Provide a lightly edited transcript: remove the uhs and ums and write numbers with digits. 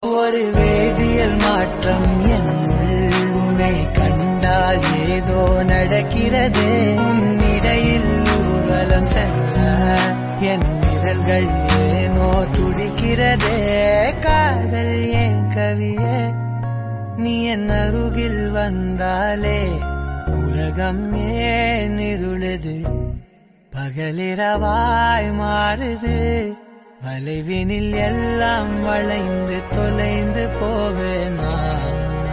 ஒரு வேதியியல் மாற்றம் என்னுள் உன்னை கண்டால் ஏதோ நடக்கிறது. இடையில் ஊர்வலம் செல்ல என் விரல்கள் ஏனோ துடிக்கிறதே. காதல் ஏன் கவியே, நீ என் அருகில் வந்தாலே உலகம் ஏன் இருளுது, பகலிரவாய் மாறுது. வளைவினில் எல்லாம் வளைந்து தொலைந்து போவேனா.